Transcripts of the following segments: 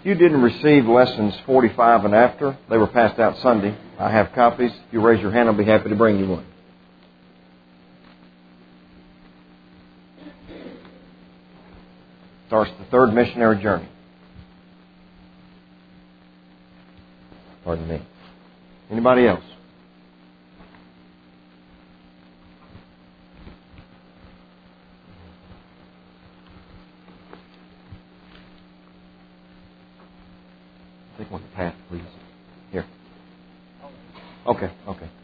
If you didn't receive lessons 45 and after, they were passed out Sunday. I have copies. If you raise your hand, I'll be happy to bring you one. Starts the third missionary journey. Pardon me. Anybody else? Take one to Pat, please. Here. Okay.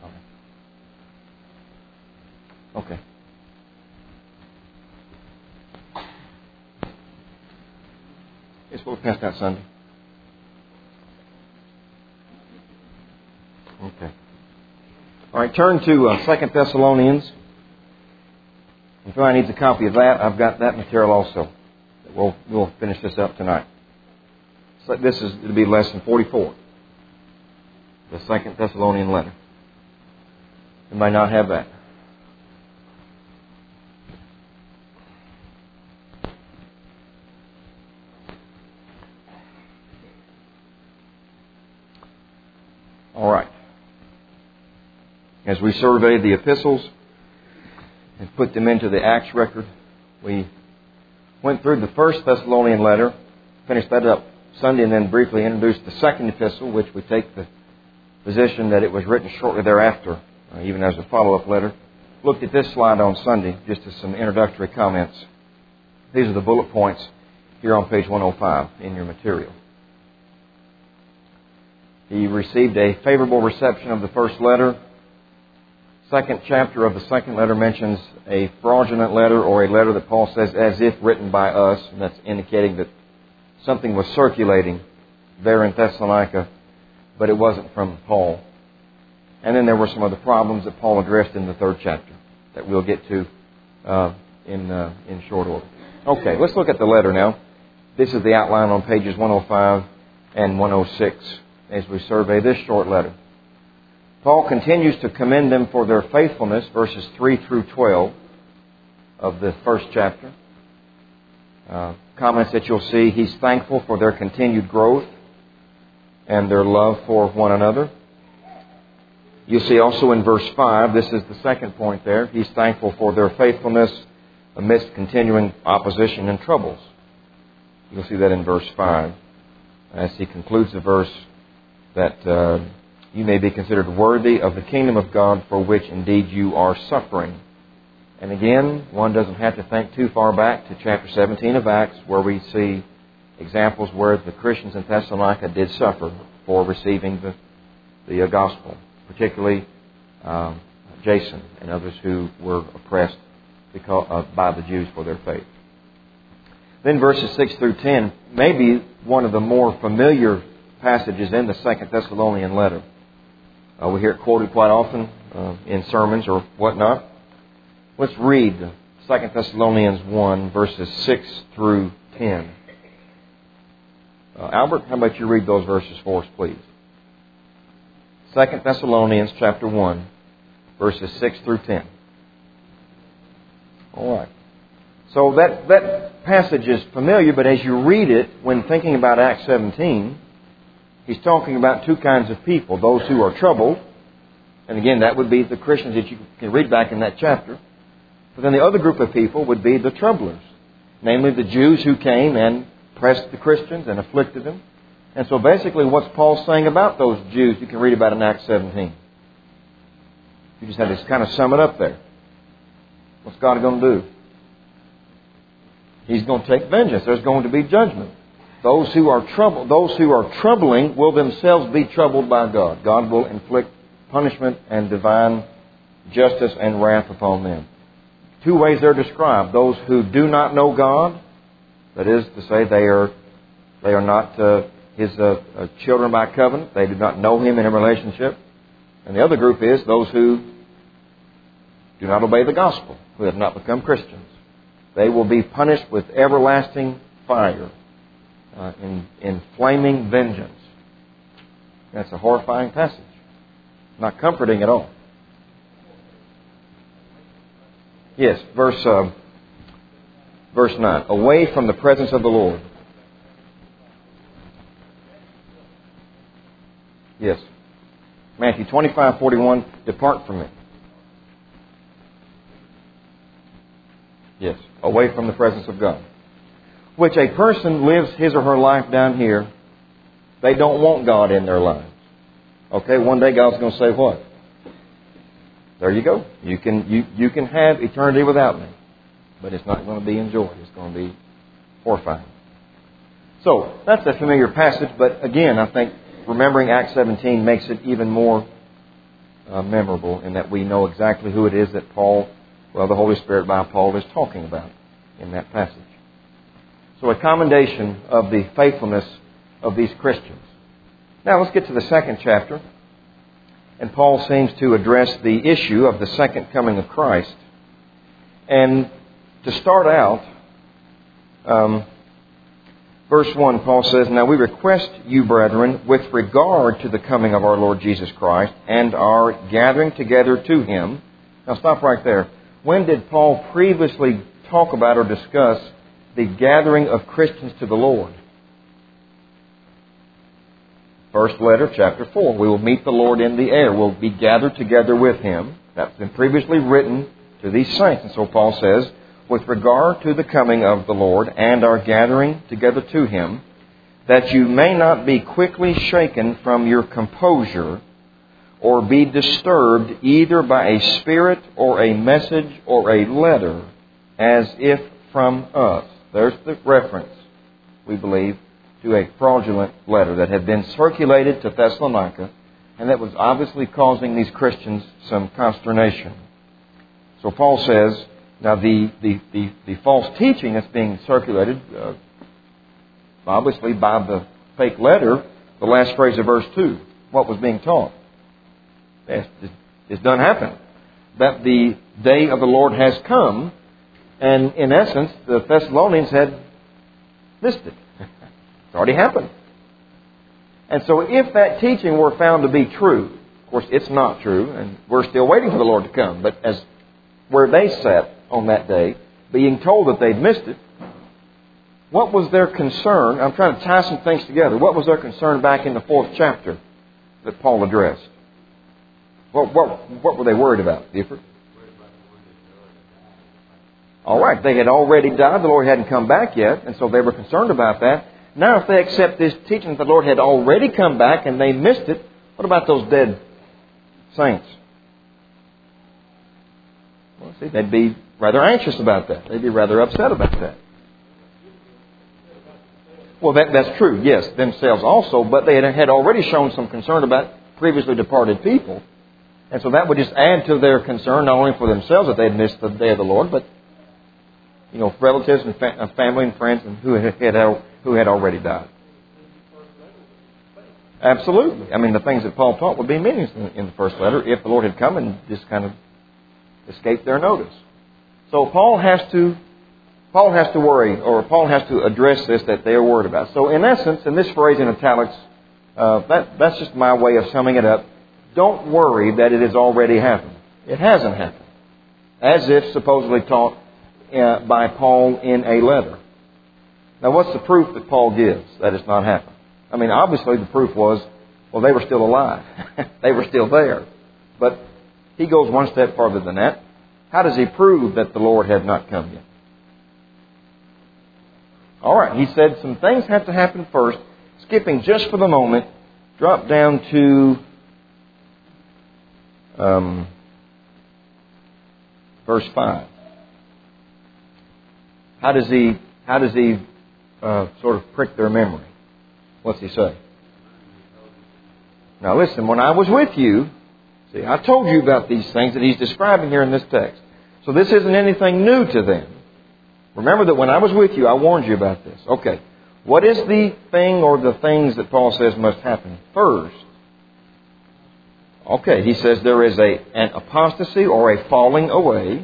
It's what we passed out Sunday. Okay. All right, turn to 2 Thessalonians. If anyone needs a copy of that, I've got that material also. We'll finish this up tonight. So it'll be lesson 44. The 2 Thessalonian letter. You might not have that. All right. As we survey the epistles and put them into the Acts record, we went through the 1 Thessalonian letter, finished that up Sunday, and then briefly introduced the 2nd epistle, which we take the position that it was written shortly thereafter, even as a follow-up letter. Looked at this slide on Sunday, just as some introductory comments. These are the bullet points here on page 105 in your material. He received a favorable reception of the first letter. Second chapter of the second letter mentions a fraudulent letter, or a letter that Paul says as if written by us, and that's indicating that something was circulating there in Thessalonica, but it wasn't from Paul. And then there were some other problems that Paul addressed in the third chapter that we'll get to in short order. Okay, let's look at the letter now. This is the outline on pages 105 and 106 as we survey this short letter. Paul continues to commend them for their faithfulness, verses 3 through 12 of the first chapter. Comments that you'll see, he's thankful for their continued growth and their love for one another. You'll see also in verse 5, this is the second point there, he's thankful for their faithfulness amidst continuing opposition and troubles. You'll see that in verse 5 as he concludes the verse that you may be considered worthy of the kingdom of God, for which indeed you are suffering. And again, one doesn't have to think too far back to chapter 17 of Acts, where we see examples where the Christians in Thessalonica did suffer for receiving the gospel, particularly Jason and others who were oppressed by the Jews for their faith. Then verses 6 through 10, maybe one of the more familiar passages in the 2 Thessalonian letter. We hear it quoted quite often in sermons or whatnot. Let's read 2 Thessalonians 1, verses 6 through 10. Albert, how about you read those verses for us, please? 2 Thessalonians chapter 1, verses 6 through 10. All right. So that passage is familiar, but as you read it, when thinking about Acts 17, he's talking about two kinds of people. Those who are troubled, and again, that would be the Christians that you can read back in that chapter. But then the other group of people would be the troublers, namely the Jews who came and pressed the Christians and afflicted them. And so basically what's Paul saying about those Jews you can read about in Acts 17? You just have to kind of sum it up there. What's God going to do? He's going to take vengeance. There's going to be judgment. Those who are troubling will themselves be troubled by God. God will inflict punishment and divine justice and wrath upon them. Two ways they're described. Those who do not know God, that is to say they are not His children by covenant. They do not know Him in a relationship. And the other group is those who do not obey the gospel, who have not become Christians. They will be punished with everlasting fire, in flaming vengeance. That's a horrifying passage. Not comforting at all. Yes, verse 9. Away from the presence of the Lord. Yes. Matthew 25:41, depart from me. Yes, away from the presence of God. Which a person lives his or her life down here, they don't want God in their lives. Okay, one day God's going to say what? There you go. You can have eternity without me. But it's not going to be enjoyed. It's going to be horrifying. So, that's a familiar passage, but again, I think remembering Acts 17 makes it even more memorable in that we know exactly who it is that the Holy Spirit by Paul is talking about in that passage. So a commendation of the faithfulness of these Christians. Now let's get to the second chapter. And Paul seems to address the issue of the second coming of Christ. And to start out, verse 1, Paul says, Now we request you, brethren, with regard to the coming of our Lord Jesus Christ and our gathering together to Him. Now stop right there. When did Paul previously talk about or discuss the gathering of Christians to the Lord? First letter, chapter 4. We will meet the Lord in the air. We'll be gathered together with Him. That's been previously written to these saints. And so Paul says, with regard to the coming of the Lord and our gathering together to Him, that you may not be quickly shaken from your composure or be disturbed either by a spirit or a message or a letter as if from us. There's the reference, we believe, to a fraudulent letter that had been circulated to Thessalonica and that was obviously causing these Christians some consternation. So Paul says, now the false teaching that's being circulated, obviously by the fake letter, the last phrase of verse 2, what was being taught? It's done happen. That the day of the Lord has come, and in essence, the Thessalonians had missed it. It's already happened. And so if that teaching were found to be true, of course it's not true, and we're still waiting for the Lord to come, but as where they sat on that day, being told that they'd missed it, what was their concern? I'm trying to tie some things together. What was their concern back in the 4th chapter that Paul addressed? What were they worried about, Gifford? All right, they had already died. The Lord hadn't come back yet, and so they were concerned about that. Now, if they accept this teaching that the Lord had already come back and they missed it, what about those dead saints? Well, see, they'd be rather anxious about that. They'd be rather upset about that. Well, that's true, yes, themselves also, but they had already shown some concern about previously departed people. And so that would just add to their concern, not only for themselves that they had missed the day of the Lord, but relatives and family and friends and who had already died. Absolutely. I mean, the things that Paul taught would be meaningless in the first letter if the Lord had come and just kind of escaped their notice. So Paul has to worry, or Paul has to address this that they are worried about. So in essence, in this phrase in italics, that's just my way of summing it up. Don't worry that it has already happened. It hasn't happened. As if supposedly taught by Paul in a letter. Now, what's the proof that Paul gives that it's not happened? I mean, obviously the proof was, they were still alive. They were still there. But he goes one step further than that. How does he prove that the Lord had not come yet? All right, he said some things have to happen first. Skipping just for the moment, drop down to verse 5. How does he sort of prick their memory? What's he say? Now listen, when I was with you, see, I told you about these things that he's describing here in this text. So this isn't anything new to them. Remember that when I was with you, I warned you about this. Okay. What is the thing or the things that Paul says must happen first? Okay, he says there is an apostasy or a falling away.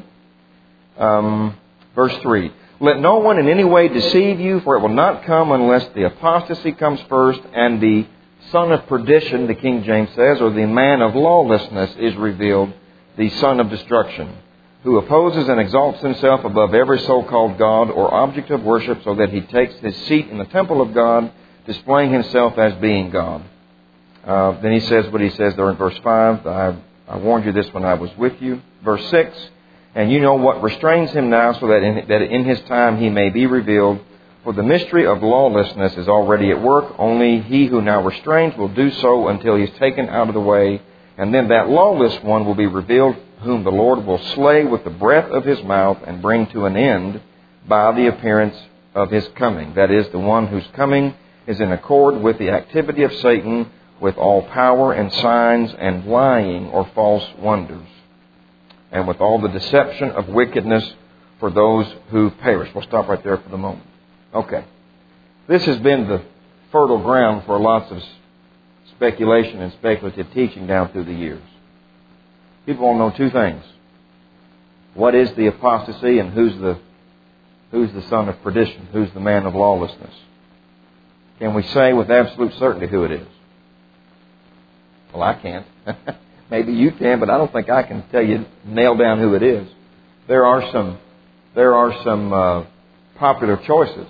Verse 3. Let no one in any way deceive you, for it will not come unless the apostasy comes first and the son of perdition, the King James says, or the man of lawlessness is revealed, the son of destruction, who opposes and exalts himself above every so-called God or object of worship, so that he takes his seat in the temple of God, displaying himself as being God. Then he says what he says there in verse 5. I warned you this when I was with you. Verse 6. And you know what restrains him now, so that in his time he may be revealed. For the mystery of lawlessness is already at work. Only he who now restrains will do so until he is taken out of the way. And then that lawless one will be revealed, whom the Lord will slay with the breath of his mouth and bring to an end by the appearance of his coming. That is, the one whose coming is in accord with the activity of Satan, with all power and signs and lying or false wonders, and with all the deception of wickedness for those who perish. We'll stop right there for the moment. Okay. This has been the fertile ground for lots of speculation and speculative teaching down through the years. People want to know two things. What is the apostasy, and who's the son of perdition? Who's the man of lawlessness? Can we say with absolute certainty who it is? Well, I can't. Maybe you can, but I don't think I can tell you, nail down who it is. There are some popular choices.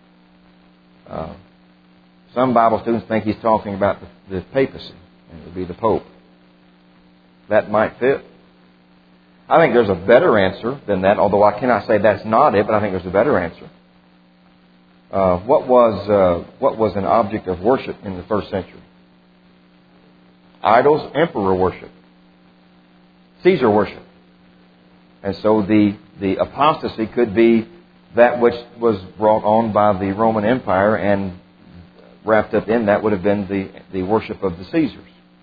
Some Bible students think he's talking about the papacy, and it would be the Pope. That might fit. I think there's a better answer than that, although I cannot say that's not it, but I think there's a better answer. What was an object of worship in the first century? Idols, emperor worship, Caesar worship. And so the apostasy could be that which was brought on by the Roman Empire, and wrapped up in that would have been the worship of the Caesars.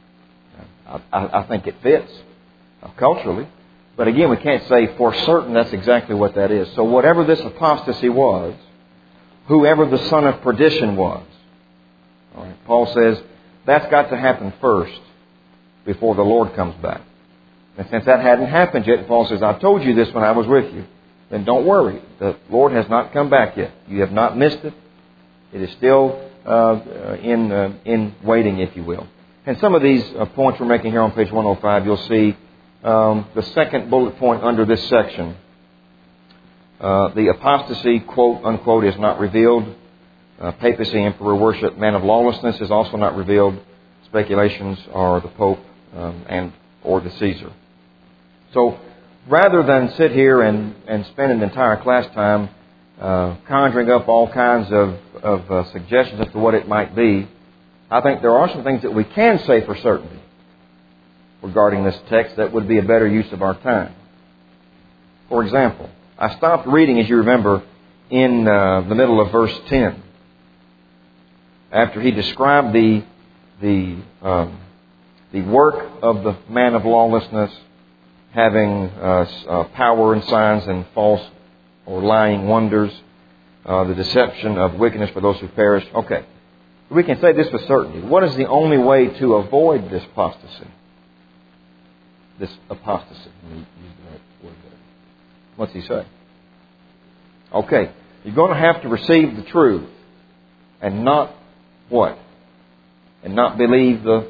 I think it fits culturally. But again, we can't say for certain that's exactly what that is. So whatever this apostasy was, whoever the son of perdition was, all right, Paul says that's got to happen first before the Lord comes back. And since that hadn't happened yet, Paul says, I told you this when I was with you. Then don't worry. The Lord has not come back yet. You have not missed it. It is still in waiting, if you will. And some of these points we're making here on page 105, you'll see the second bullet point under this section. The apostasy, quote, unquote, is not revealed. Papacy, emperor worship, man of lawlessness is also not revealed. Speculations are the Pope and or the Caesar. So rather than sit here and spend an entire class time conjuring up all kinds of suggestions as to what it might be, I think there are some things that we can say for certainty regarding this text that would be a better use of our time. For example, I stopped reading, as you remember, in the middle of verse 10. After he described the work of the man of lawlessness, having power and signs and false or lying wonders, the deception of wickedness for those who perish. Okay, we can say this with certainty. What is the only way to avoid this apostasy? This apostasy. Let me use the right word there. What's he say? Okay, you're going to have to receive the truth and not what? And not believe the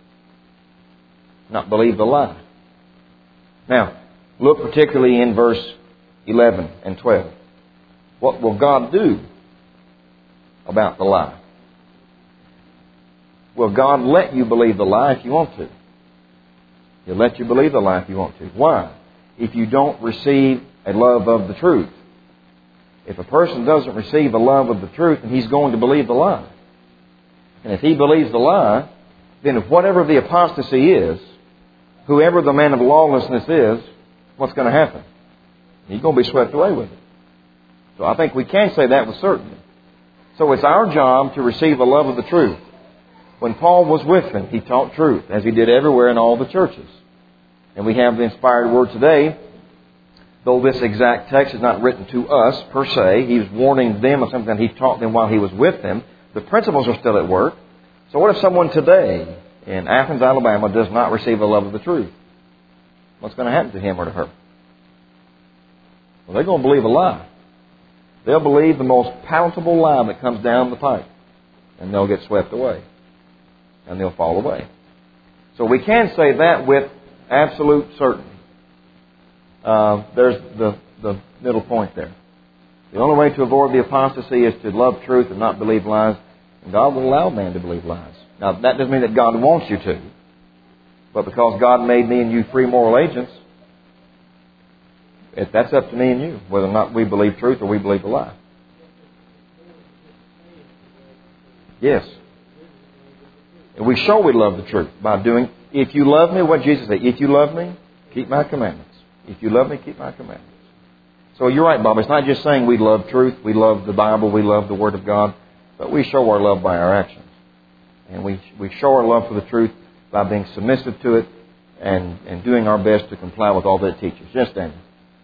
lie. Now, look particularly in verse 11 and 12. What will God do about the lie? Will God let you believe the lie if you want to? He'll let you believe the lie if you want to. Why? If you don't receive a love of the truth. If a person doesn't receive a love of the truth, then he's going to believe the lie. And if he believes the lie, then if whatever the apostasy is, whoever the man of lawlessness is, what's going to happen? He's going to be swept away with it. So I think we can say that with certainty. So it's our job to receive a love of the truth. When Paul was with them, he taught truth, as he did everywhere in all the churches. And we have the inspired word today, though this exact text is not written to us per se. He was warning them of something that he taught them while he was with them. The principles are still at work. So what if someone today in Athens, Alabama, does not receive a love of the truth? What's going to happen to him or to her? Well, they're going to believe a lie. They'll believe the most palatable lie that comes down the pipe. And they'll get swept away. And they'll fall away. So we can say that with absolute certainty. There's the middle point there. The only way to avoid the apostasy is to love truth and not believe lies. And God will allow man to believe lies. Now, that doesn't mean that God wants you to. But because God made me and you free moral agents, that's up to me and you, whether or not we believe truth or we believe a lie. Yes. And we show we love the truth by doing, if you love me, what Jesus said, if you love me, keep my commandments. If you love me, keep my commandments. So you're right, Bob. It's not just saying we love truth, we love the Bible, we love the Word of God, but we show our love by our actions. And we show our love for the truth by being submissive to it and doing our best to comply with all that it teaches. Yes, Daniel?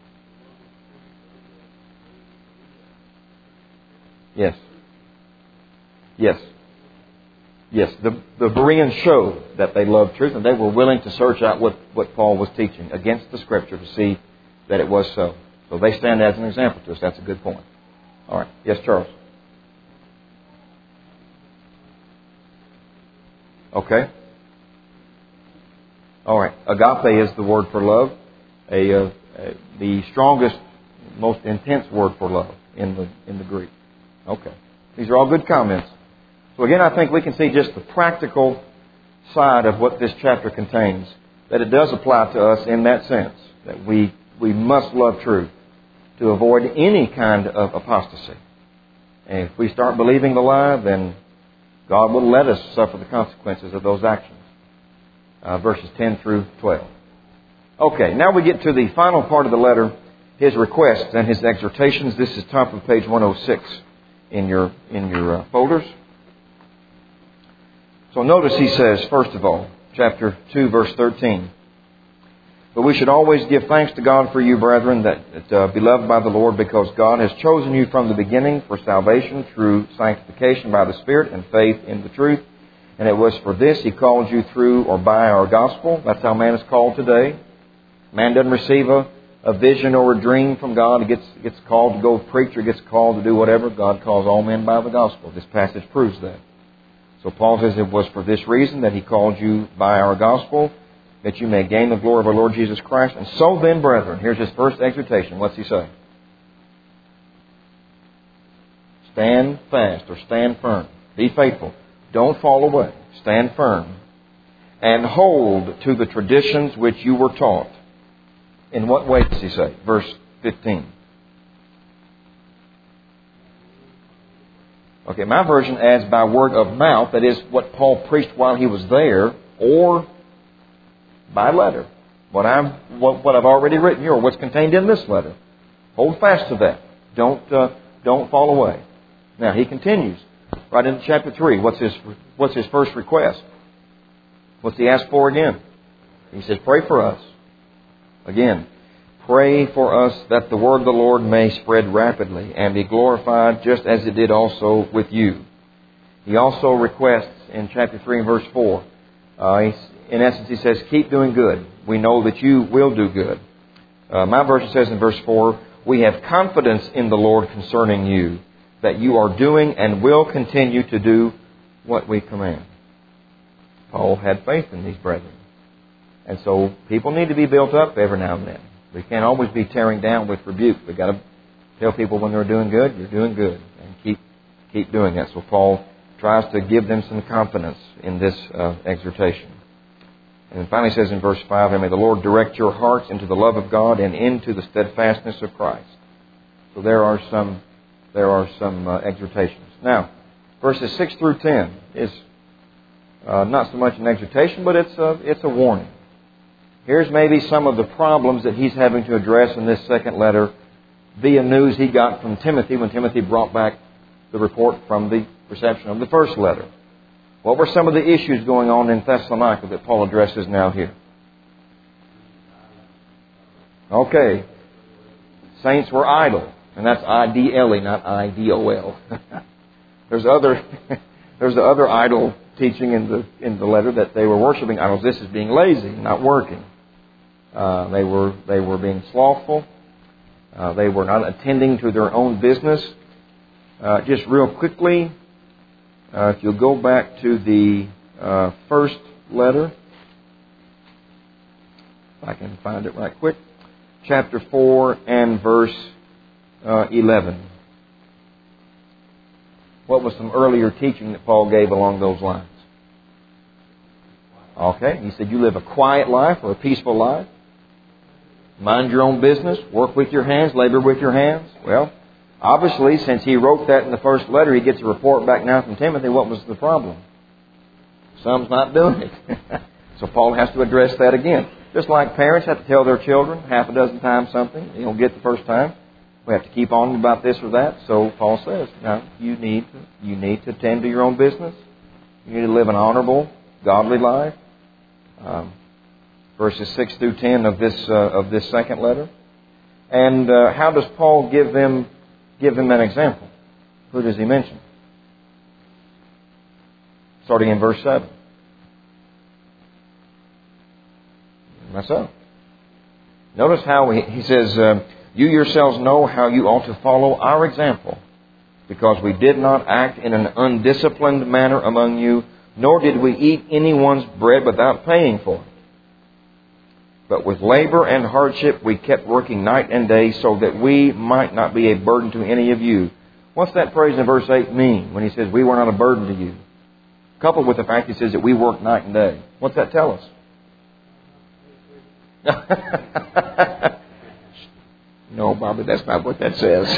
Yes. Yes. Yes. The Bereans showed that they loved truth and they were willing to search out what Paul was teaching against the Scripture to see that it was so. So they stand as an example to us. That's a good point. All right. Yes, Charles? Okay. All right. Agape is the word for love. The strongest, most intense word for love in the Greek. Okay. These are all good comments. So again, I think we can see just the practical side of what this chapter contains, that it does apply to us in that sense, that we must love truth to avoid any kind of apostasy. And if we start believing the lie, then God will let us suffer the consequences of those actions. Verses 10 through 12. Okay, now we get to the final part of the letter, his requests and his exhortations. This is top of page 106 in your folders. So notice he says, first of all, chapter 2, verse 13, "But we should always give thanks to God for you, brethren, that beloved by the Lord, because God has chosen you from the beginning for salvation through sanctification by the Spirit and faith in the truth. And it was for this He called you through or by our gospel." That's how man is called today. Man doesn't receive a vision or a dream from God. He gets called to go preach or gets called to do whatever. God calls all men by the gospel. This passage proves that. So Paul says it was for this reason that He called you by our gospel, that you may gain the glory of our Lord Jesus Christ. And so then, brethren, here's his first exhortation. What's he say? Stand fast or stand firm. Be faithful. Don't fall away. Stand firm. And hold to the traditions which you were taught. In what way does he say? Verse 15. Okay, my version adds by word of mouth. That is what Paul preached while he was there, or by letter. What I've already written here, or what's contained in this letter. Hold fast to that. Don't fall away. Now he continues right into chapter 3. What's his first request? What's he ask for again? He says, "Pray for us." Again, pray for us that the word of the Lord may spread rapidly and be glorified, just as it did also with you. He also requests in chapter 3 and verse 4. In essence, he says, "Keep doing good. We know that you will do good." My version says in verse 4, "We have confidence in the Lord concerning you, that you are doing and will continue to do what we command." Paul had faith in these brethren. And so people need to be built up every now and then. We can't always be tearing down with rebuke. We've got to tell people when they're doing good, you're doing good. And keep doing that. So Paul tries to give them some confidence in this exhortation. And then finally says in verse 5, "And may the Lord direct your hearts into the love of God and into the steadfastness of Christ." So there are some exhortations. Now, verses 6 through 10 is not so much an exhortation, but it's a warning. Here's maybe some of the problems that he's having to address in this second letter via news he got from Timothy when Timothy brought back the report from the reception of the first letter. What were some of the issues going on in Thessalonica that Paul addresses now here? Okay. Saints were idle. And that's I-D-L-E, not I-D-O-L. There's the other idol teaching in the letter that they were worshiping idols. This is being lazy, not working. They were being slothful. They were not attending to their own business. Just real quickly, if you'll go back to the first letter, if I can find it right quick, chapter 4 and verse 11. What was some earlier teaching that Paul gave along those lines? Okay. He said you live a quiet life or a peaceful life. Mind your own business. Work with your hands. Labor with your hands. Well, obviously, since he wrote that in the first letter, he gets a report back now from Timothy. What was the problem? Some's not doing it. So Paul has to address that again. Just like parents have to tell their children half a dozen times something they don't get the first time. We have to keep on about this or that. So Paul says, now you need to tend to your own business. You need to live an honorable, godly life. Verses 6 through 10 of this second letter. And how does Paul give them an example? Who does he mention? Starting in verse 7. Myself. Notice how he says, you yourselves know how you ought to follow our example, because we did not act in an undisciplined manner among you, nor did we eat anyone's bread without paying for it. But with labor and hardship we kept working night and day so that we might not be a burden to any of you. What's that phrase in verse 8 mean when he says we were not a burden to you? Coupled with the fact he says that we work night and day. What's that tell us? No, Bobby, that's not what that says.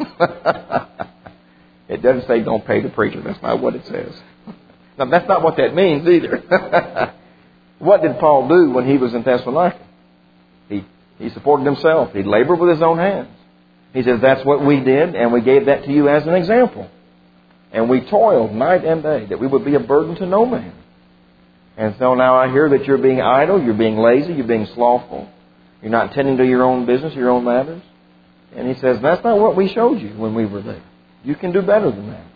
It doesn't say don't pay the preacher. That's not what it says. Now, that's not what that means either. What did Paul do when he was in Thessalonica? He supported himself. He labored with his own hands. He says, that's what we did, and we gave that to you as an example. And we toiled night and day, that we would be a burden to no man. And so now I hear that you're being idle, you're being lazy, you're being slothful. You're not tending to your own business, your own matters. And he says, that's not what we showed you when we were there. You can do better than that.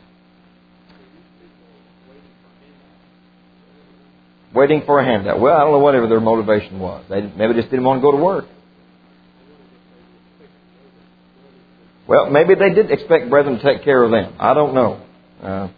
Waiting for a handout. Well, I don't know whatever their motivation was. They maybe just didn't want to go to work. Well, maybe they did expect brethren to take care of them. I don't know.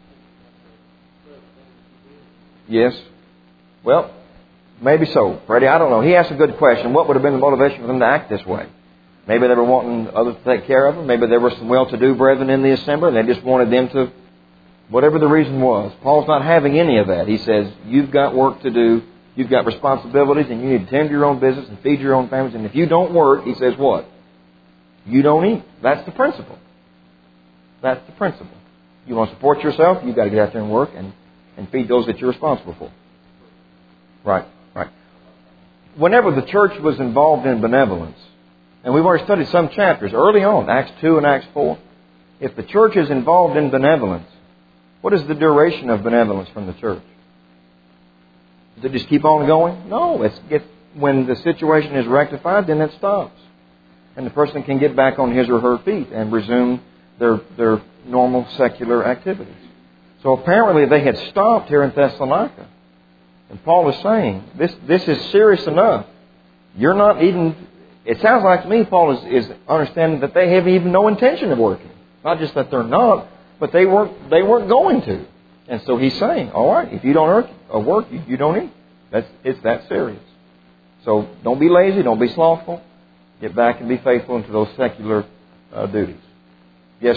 Yes. Well, maybe so. Freddie, I don't know. He asked a good question. What would have been the motivation for them to act this way? Maybe they were wanting others to take care of them. Maybe there were some well-to-do brethren in the assembly, and they just wanted them to, whatever the reason was. Paul's not having any of that. He says, you've got work to do, you've got responsibilities, and you need to tend to your own business and feed your own families. And if you don't work, he says what? You don't eat. That's the principle. That's the principle. You want to support yourself, you've got to get out there and work and feed those that you're responsible for. Right. Whenever the church was involved in benevolence, and we've already studied some chapters early on, Acts 2 and Acts 4, if the church is involved in benevolence, what is the duration of benevolence from the church? Does it just keep on going? No. When the situation is rectified, then it stops. And the person can get back on his or her feet and resume their normal secular activities. So apparently they had stopped here in Thessalonica. And Paul is saying, this is serious enough. You're not even... It sounds like to me Paul is understanding that they have even no intention of working. Not just that they're not, but they weren't going to. And so he's saying, all right, if you don't work, you don't eat. It's that serious. So don't be lazy, don't be slothful. Get back and be faithful into those secular duties. Yes,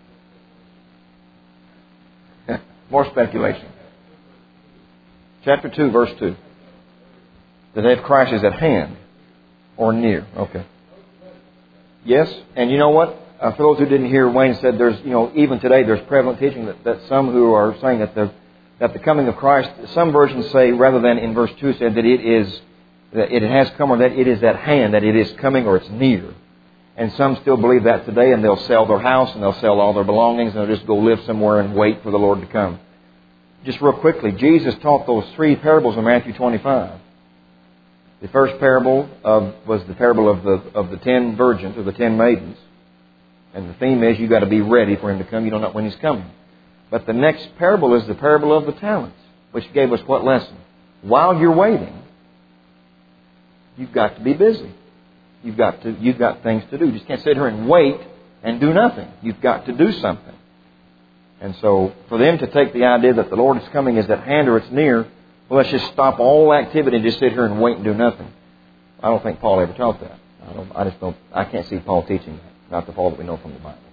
sir. More speculation. Chapter 2, verse 2. The day of Christ is at hand or near. Okay. Yes, and you know what? For those who didn't hear, Wayne said there's, even today there's prevalent teaching that some who are saying that the coming of Christ, some versions say, rather than in verse 2, said that it has come or that it is at hand, that it is coming or it's near. And some still believe that today, and they'll sell their house and they'll sell all their belongings and they'll just go live somewhere and wait for the Lord to come. Just real quickly, Jesus taught those 3 parables in Matthew 25. The first parable was the parable of the 10 virgins or the 10 maidens. And the theme is you've got to be ready for Him to come. You don't know when He's coming. But the next parable is the parable of the talents, which gave us what lesson? While you're waiting, you've got to be busy. You've got things to do. You just can't sit here and wait and do nothing. You've got to do something. And so for them to take the idea that the Lord is coming is at hand or it's near, well, let's just stop all activity and just sit here and wait and do nothing. I don't think Paul ever taught that. I can't see Paul teaching that. Not the Paul that we know from the Bible.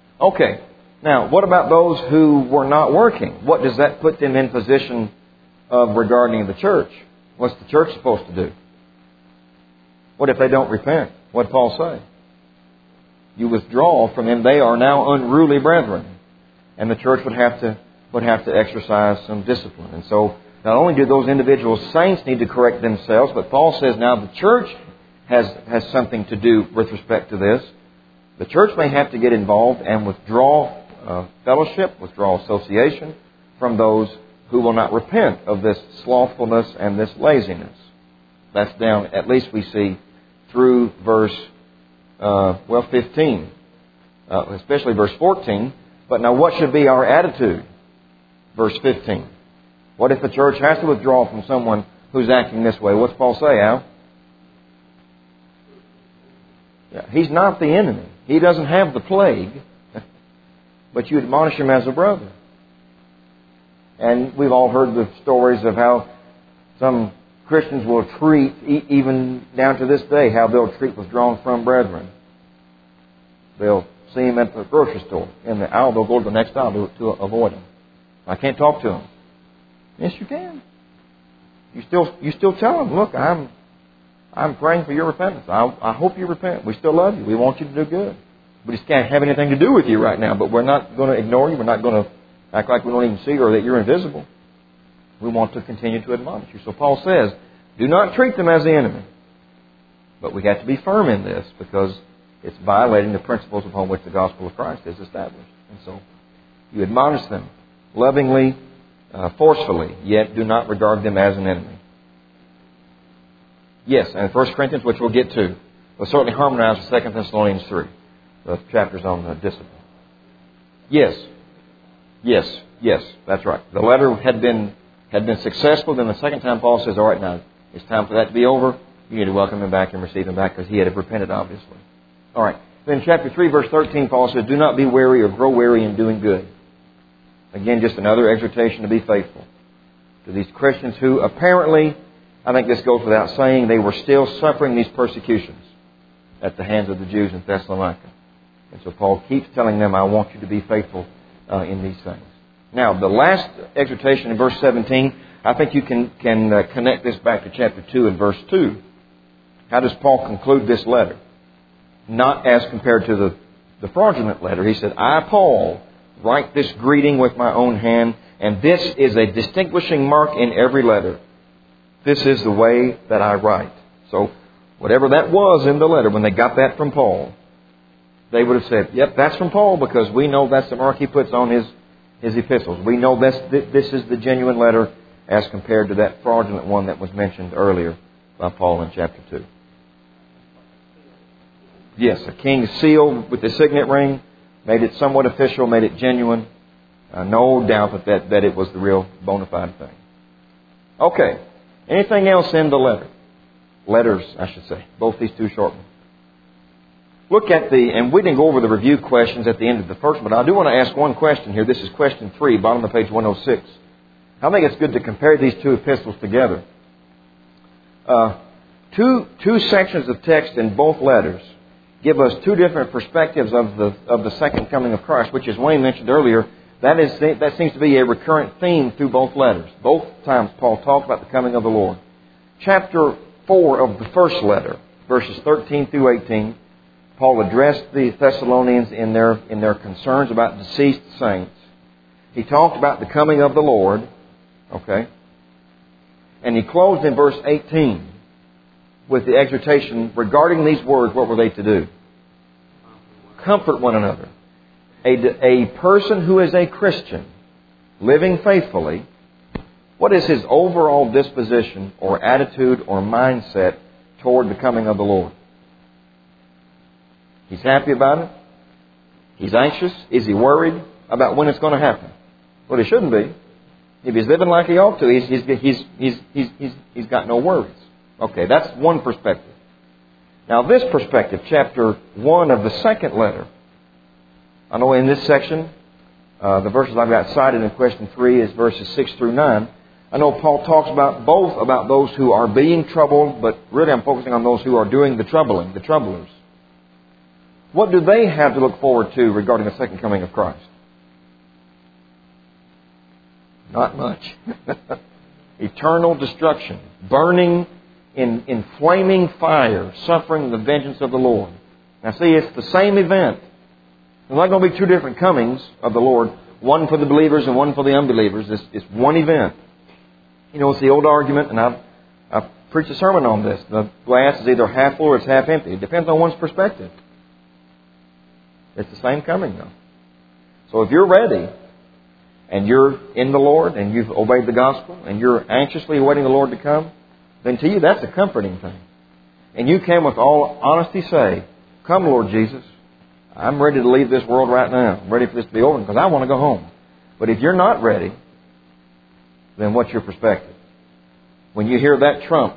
Okay. Now, what about those who were not working? What does that put them in position regarding the church. What's the church supposed to do? What if they don't repent? What did Paul say? You withdraw from them. They are now unruly brethren. And the church would have to exercise some discipline. And so not only do those individual saints need to correct themselves, but Paul says now the church has something to do with respect to this. The church may have to get involved and withdraw fellowship, withdraw association from those who will not repent of this slothfulness and this laziness. That's down, at least we see, through verse 15, especially verse 14. But now what should be our attitude? Verse 15. What if the church has to withdraw from someone who's acting this way? What's Paul say, Al? Yeah, he's not the enemy. He doesn't have the plague. But you admonish him as a brother. And we've all heard the stories of how some Christians will treat, even down to this day, how they'll treat withdrawn from brethren. They'll see him at the grocery store. In the aisle, they'll go to the next aisle to avoid him. I can't talk to him. Yes, you can. You still tell him, look, I'm praying for your repentance. I hope you repent. We still love you. We want you to do good. We just can't have anything to do with you right now. But we're not going to ignore you. We're not going to act like we don't even see you or that you're invisible. We want to continue to admonish you. So Paul says, do not treat them as the enemy. But we have to be firm in this because it's violating the principles upon which the gospel of Christ is established. And so you admonish them lovingly, forcefully, yet do not regard them as an enemy. Yes, and 1 Corinthians, which we'll get to, will certainly harmonize with 2 Thessalonians 3, the chapters on discipline. Yes, that's right. The letter had been successful. Then the second time Paul says, all right, now it's time for that to be over. You need to welcome him back and receive him back because he had repented, obviously. All right. Then chapter 3, verse 13, Paul says, do not be weary or grow weary in doing good. Again, just another exhortation to be faithful to these Christians who apparently, I think this goes without saying, they were still suffering these persecutions at the hands of the Jews in Thessalonica. And so Paul keeps telling them, I want you to be faithful in these things. Now, the last exhortation in verse 17, I think you can connect this back to chapter 2 and verse 2. How does Paul conclude this letter? Not as compared to the fraudulent letter. He said, I, Paul, write this greeting with my own hand, and this is a distinguishing mark in every letter. This is the way that I write. So, whatever that was in the letter, when they got that from Paul, they would have said, yep, that's from Paul, because we know that's the mark he puts on his epistles. We know this is the genuine letter as compared to that fraudulent one that was mentioned earlier by Paul in chapter 2. Yes, a king's seal with the signet ring made it somewhat official, made it genuine. No doubt that it was the real bona fide thing. Okay. Anything else in the letter? Letters, I should say. Both these two short ones. Look at and we didn't go over the review questions at the end of the first, but I do want to ask one question here. This is question 3, bottom of page 106. I think it's good to compare these two epistles together. Two sections of text in both letters give us two different perspectives of the second coming of Christ, which, as Wayne mentioned earlier, that seems to be a recurrent theme through both letters. Both times Paul talked about the coming of the Lord. Chapter 4 of the first letter, verses 13 through 18, Paul addressed the Thessalonians in their concerns about deceased saints. He talked about the coming of the Lord, okay? And he closed in verse 18 with the exhortation regarding these words. What were they to do? Comfort one another. A person who is a Christian, living faithfully, what is his overall disposition or attitude or mindset toward the coming of the Lord? He's happy about it? He's anxious? Is he worried about when it's going to happen? Well, he shouldn't be. If he's living like he ought to, he's got no worries. Okay, that's one perspective. Now this perspective, chapter 1 of the second letter. I know in this section, the verses I've got cited in question 3 is verses 6 through 9. I know Paul talks about both about those who are being troubled, but really I'm focusing on those who are doing the troubling, the troublers. What do they have to look forward to regarding the second coming of Christ? Not much. eternal destruction, burning in flaming fire, suffering the vengeance of the Lord. Now see, it's the same event. There's not going to be two different comings of the Lord, one for the believers and one for the unbelievers. It's one event. You know, it's the old argument, and I've preached a sermon on this. The glass is either half full or it's half empty. It depends on one's perspective. It's the same coming, though. So if you're ready, and you're in the Lord, and you've obeyed the gospel, and you're anxiously awaiting the Lord to come, then to you that's a comforting thing. And you can with all honesty say, "Come, Lord Jesus, I'm ready to leave this world right now. I'm ready for this to be over because I want to go home." But if you're not ready, then what's your perspective? When you hear that trump,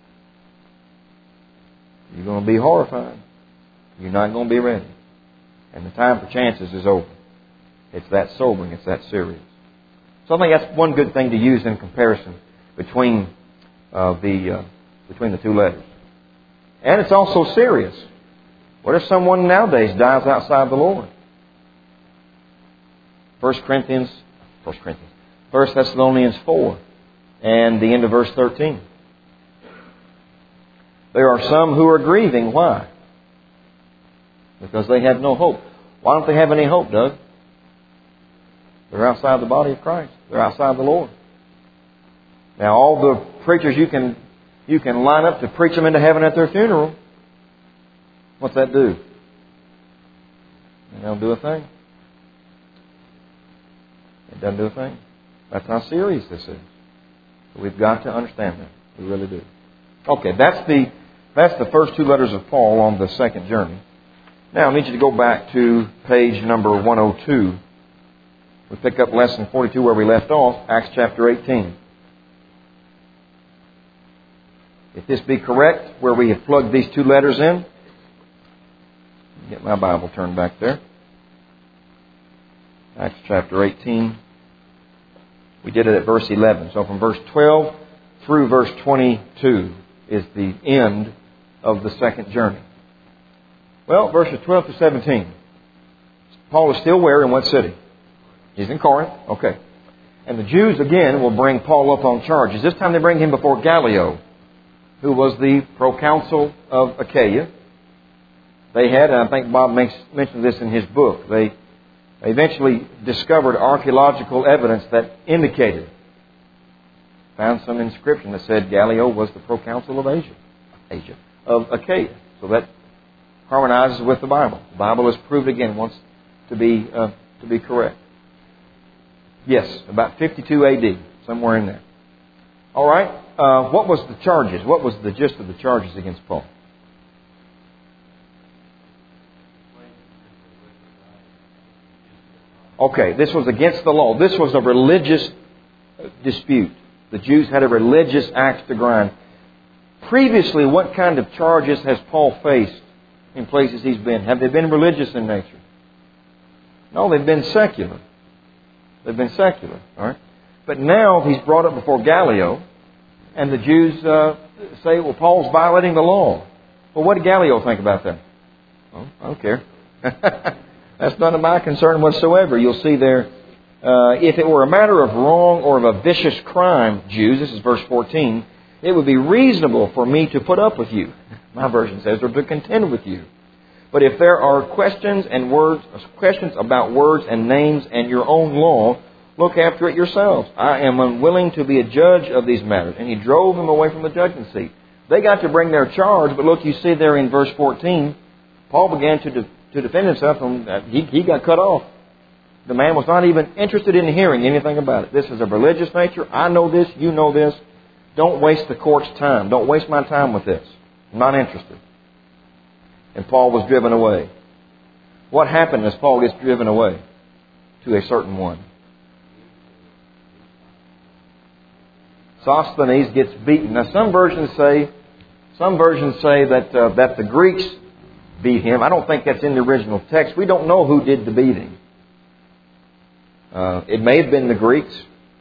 you're going to be horrified. You're not going to be ready. And the time for chances is over. It's that sobering. It's that serious. So I think that's one good thing to use in comparison between the two letters. And it's also serious. What if someone nowadays dies outside the Lord? 1 Thessalonians 4 and the end of verse 13. There are some who are grieving. Why? Because they have no hope. Why don't they have any hope, Doug? They're outside the body of Christ. They're outside the Lord. Now, all the preachers you can line up to preach them into heaven at their funeral, what's that do? They don't do a thing. It doesn't do a thing. That's how serious this is. So we've got to understand that. We really do. Okay, that's the first two letters of Paul on the second journey. Now I need you to go back to page number 102. We pick up lesson 42 where we left off, Acts chapter 18. If this be correct, where we have plugged these two letters in, get my Bible turned back there. Acts chapter 18. We did it at verse 11. So from verse 12 through verse 22 is the end of the second journey. Well, verses 12 to 17. Paul is still where? In what city? He's in Corinth. Okay. And the Jews again will bring Paul up on charges. This time they bring him before Gallio, who was the proconsul of Achaia. They had, and I think Bob mentioned this in his book, they eventually discovered archaeological evidence that indicated, found some inscription that said Gallio was the proconsul of Achaia. So that harmonizes with the Bible. The Bible is proved again once to be correct. Yes, about 52 A.D., somewhere in there. All right. What was the charges? What was the gist of the charges against Paul? Okay, this was against the law. This was a religious dispute. The Jews had a religious axe to grind. Previously, what kind of charges has Paul faced in places he's been? Have they been religious in nature? No, they've been secular. They've been secular. All right? But now he's brought up before Gallio, and the Jews say, well, Paul's violating the law. Well, what did Gallio think about that? Well, I don't care. That's none of my concern whatsoever. You'll see there, if it were a matter of wrong or of a vicious crime, Jews, this is verse 14, it would be reasonable for me to put up with you. My version says, or to contend with you. But if there are questions about words and names and your own law, look after it yourselves. I am unwilling to be a judge of these matters. And he drove them away from the judgment seat. They got to bring their charge, but look, you see there in verse 14, Paul began to defend himself, and he got cut off. The man was not even interested in hearing anything about it. This is of religious nature. I know this. You know this. Don't waste the court's time. Don't waste my time with this. I'm not interested. And Paul was driven away. What happened as Paul gets driven away? To a certain one. Sosthenes gets beaten. Now some versions say that the Greeks beat him. I don't think that's in the original text. We don't know who did the beating. It may have been the Greeks.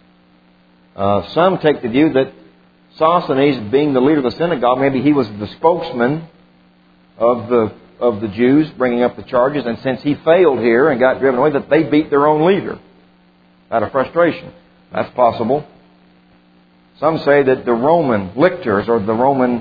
Some take the view that Sosthenes, being the leader of the synagogue, maybe he was the spokesman of the Jews bringing up the charges, and since he failed here and got driven away, that they beat their own leader out of frustration. That's possible. Some say that the Roman lictors, or the Roman,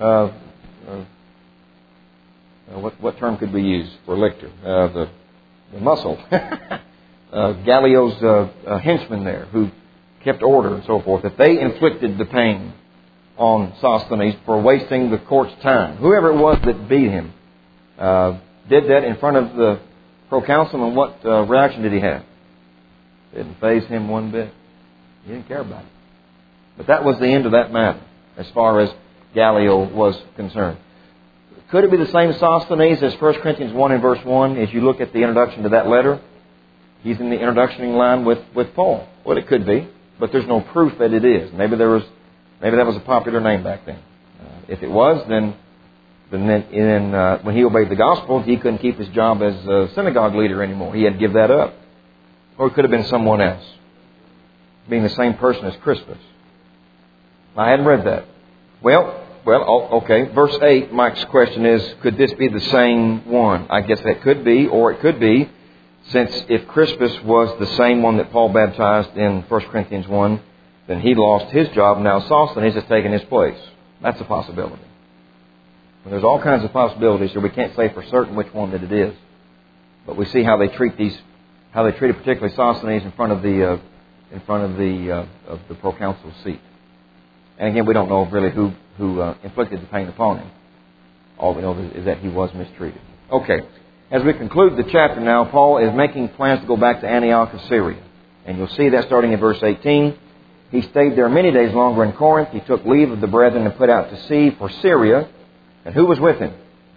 what term could we use for lictor? The muscle. Gallio's henchmen there, who kept order and so forth, that they inflicted the pain on Sosthenes for wasting the court's time. Whoever it was that beat him did that in front of the proconsul, and what reaction did he have? Didn't faze him one bit. He didn't care about it. But that was the end of that matter, as far as Gallio was concerned. Could it be the same Sosthenes as 1 Corinthians 1 and verse 1? As you look at the introduction to that letter, he's in the introduction line with Paul. Well, it could be, but there's no proof that it is. Maybe that was a popular name back then. If it was, then when he obeyed the gospel, he couldn't keep his job as a synagogue leader anymore. He had to give that up. Or it could have been someone else, being the same person as Crispus. I hadn't read that. Well, okay. Verse 8, Mike's question is, could this be the same one? I guess that could be, or it could be, since if Crispus was the same one that Paul baptized in 1 Corinthians 1, then he lost his job. Now Sosthenes has taken his place. That's a possibility. And there's all kinds of possibilities here. We can't say for certain which one that it is. But we see how they treated particularly Sosthenes in front of the proconsul's seat. And again, we don't know really who inflicted the pain upon him. All we know is that he was mistreated. Okay. As we conclude the chapter now, Paul is making plans to go back to Antioch of Syria. And you'll see that starting in verse 18. He stayed there many days longer in Corinth. He took leave of the brethren and put out to sea for Syria. And who was with him?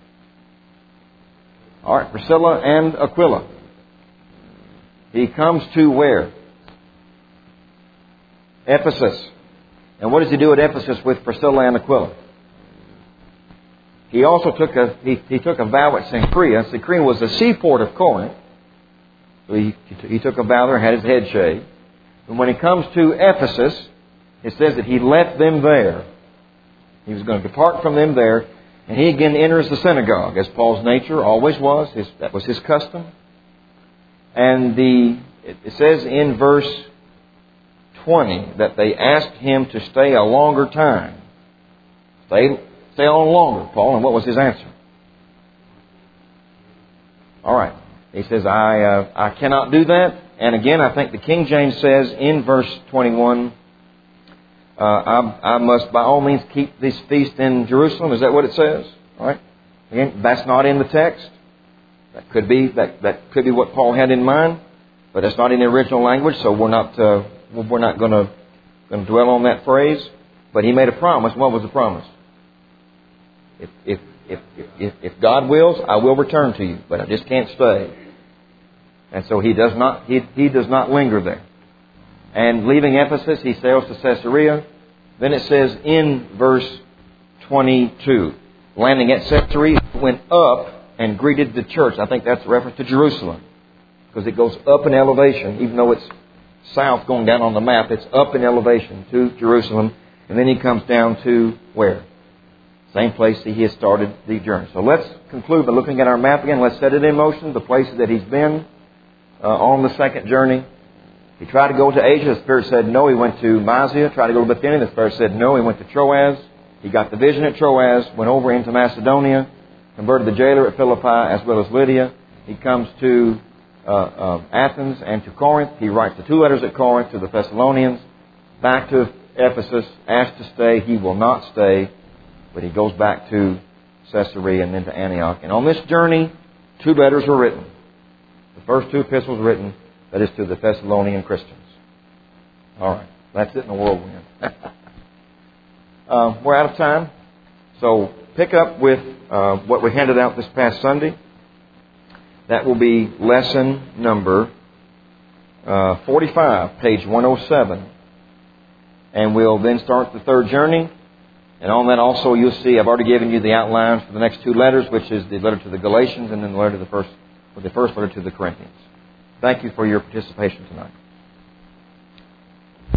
All right, Priscilla and Aquila. He comes to where? Ephesus. And what does he do at Ephesus with Priscilla and Aquila? He also took a vow at Cenchrea. Cenchrea was the seaport of Corinth. So he took a vow there and had his head shaved. And when he comes to Ephesus, it says that he left them there. He was going to depart from them there. And he again enters the synagogue, as Paul's nature always was. That was his custom. And it says in verse 20 that they asked him to stay a longer time. Stay on longer, Paul. And what was his answer? All right. He says, I cannot do that. And again, I think the King James says in verse 21, I must by all means keep this feast in Jerusalem. Is that what it says? All right. Again, that's not in the text. That could be what Paul had in mind, but that's not in the original language. So we're not going to dwell on that phrase. But he made a promise. What was the promise? If God wills, I will return to you, but I just can't stay. And so he does not linger there. And leaving Ephesus, he sails to Caesarea. Then it says in verse 22, landing at Caesarea, he went up and greeted the church. I think that's a reference to Jerusalem, because it goes up in elevation. Even though it's south going down on the map, it's up in elevation to Jerusalem. And then he comes down to where? Same place he has started the journey. So let's conclude by looking at our map again. Let's set it in motion, the places that he's been on the second journey. He tried to go to Asia. The Spirit said no. He went to Mysia. Tried to go to Bithynia. The Spirit said no. He went to Troas. He got the vision at Troas. Went over into Macedonia. Converted the jailer at Philippi as well as Lydia. He comes to Athens and to Corinth. He writes the 2 letters at Corinth to the Thessalonians. Back to Ephesus. Asked to stay. He will not stay. But he goes back to Caesarea and then to Antioch. And on this journey, 2 letters were written. The first 2 epistles written. That is to the Thessalonian Christians. All right. That's it in the whirlwind. We're out of time. So pick up with what we handed out this past Sunday. That will be lesson number 45, page 107. And we'll then start the third journey. And on that also you'll see I've already given you the outlines for the next 2 letters, which is the letter to the Galatians and then the first letter to the Corinthians. Thank you for your participation tonight.